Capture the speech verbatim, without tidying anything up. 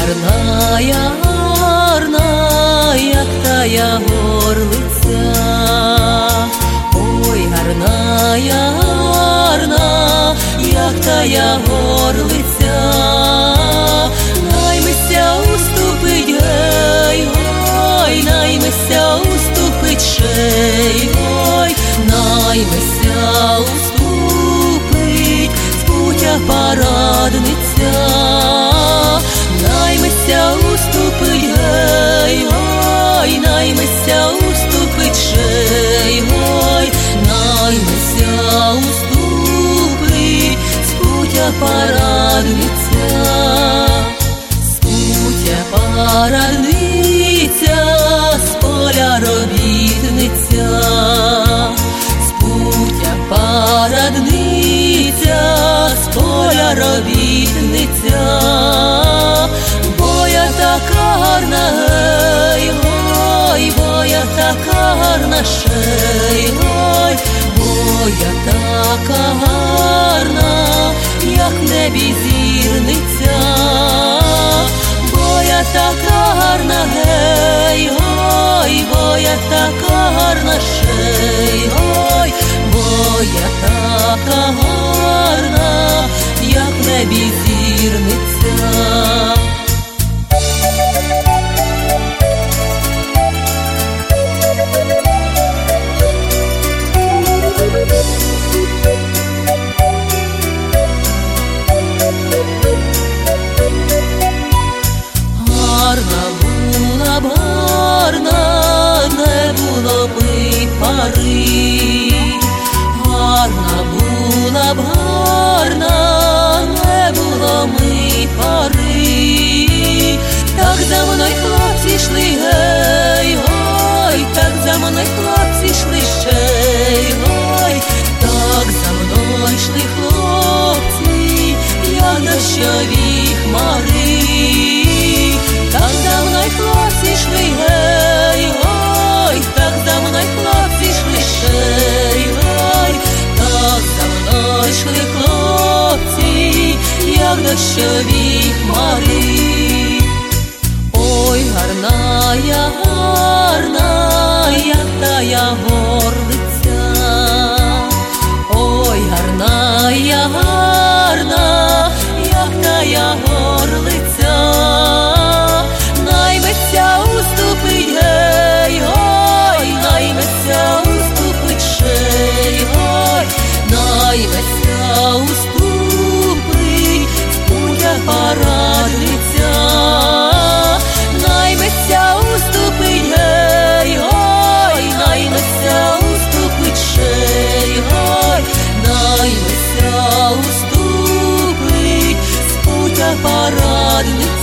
гарна я, гарна, як тая горлиця. Ой, гарна я, гарна, як тая горлиця. Наймися уступить, гей, ой, наймися уступить шей, ой, наймися уступить з путя парадниця. Наймися уступить, гей, ой, наймися уступить шей, ой, наймися уступить з путя парадниця. З путя парадниця, з поля робітниця. З путя парадниця, з поля робітниця. Бо я така гарна, гей, ой, бо я така гарна шей, ой, бо я така гарна, як в небі зірниця. Бо я така гарна, гей, ой, бо я така гарна шей, ой, бо я така гарна, як в небі зірниця. Гарна була б, гарна, не було б і пари. Гарна була б, гарна, не було б і пари. Так за мною хлопці йшли, гей, ой, так за мною хлопці йшли ще, ой, так за мною йшли хлопці, як дощові хмари. Так за мною хлопці йшли, гей, ой, так за мною хлопці йшли ще, ой, так за мною йшли хлопці, як дощові хмари. Ой, гарна я, гарна, як тая горлиця. Ой, гарна я, гарна, як тая горлиця. Наймися уступить, гей, ой, наймися уступить шей, ой, наймися уступить з путя парадниця. Наймися уступить, гей, ой, наймися уступить шей, ой, наймися уступить з путя парадниця.